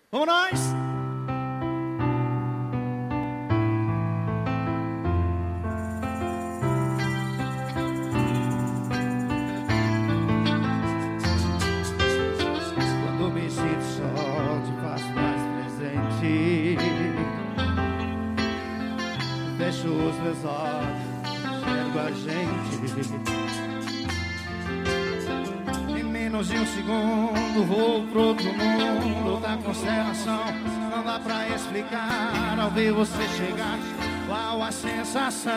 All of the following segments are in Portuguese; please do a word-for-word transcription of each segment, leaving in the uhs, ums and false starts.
Vamos nós! Quando me sinto só, te faço mais presente. Fecho os meus olhos, enxergo a gente. Em menos de um segundo vou pro outro mundo, outra constelação. Não dá pra explicar ao ver você chegar. Qual a sensação?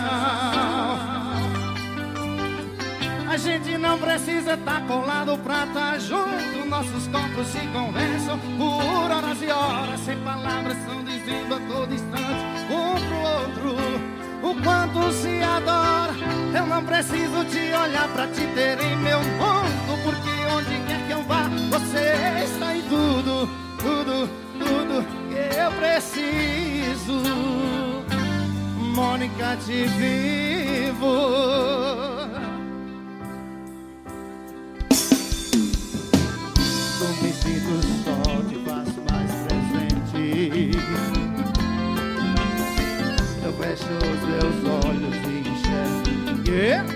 A gente não precisa estar colado pra estar junto. Nossos corpos se conversam por horas e horas, sem palavras, estão dizendo a todo instante um pro outro o quanto se adora. Eu não preciso te olhar pra te ter em meu mundo, porque onde quer que eu vá, você está em tudo, tudo, tudo que eu preciso. Mônica, te vivo. Eu me sinto só, te faço mais presente. Eu fecho os meus olhos e enxergo. Yeah.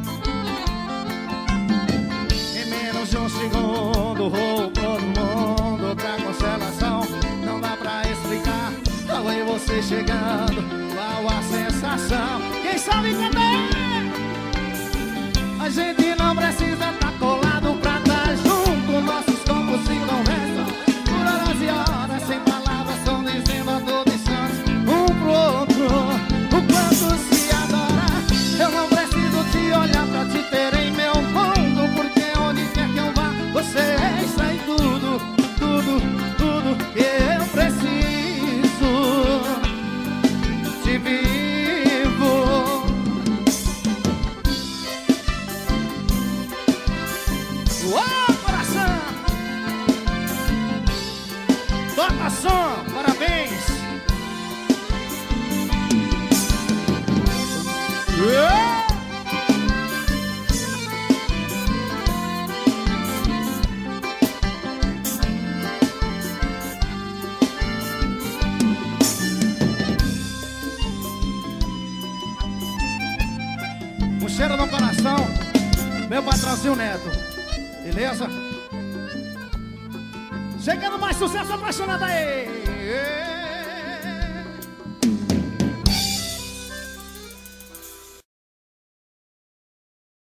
Em menos de um segundo vou pro outro mundo, outra constelação. Não dá pra explicar. Qual é você chegando, qual a sensação? Quem sabe também? A gente não precisa estar colado pra estar junto. Nossos corpos se conversam por horas e horas, sem palavras, estão dizendo a todo instante um pro outro o quanto se adora. Eu não preciso te olhar pra te ter em meu mundo, porque onde quer que eu vá, você está em tudo, tudo, tudo que eu preciso. Te vivo. Uou, coração! Toca som, parabéns! Yeah! Um cheiro no coração, meu patrãozinho Neto. Beleza? Chegando mais sucesso apaixonado aí!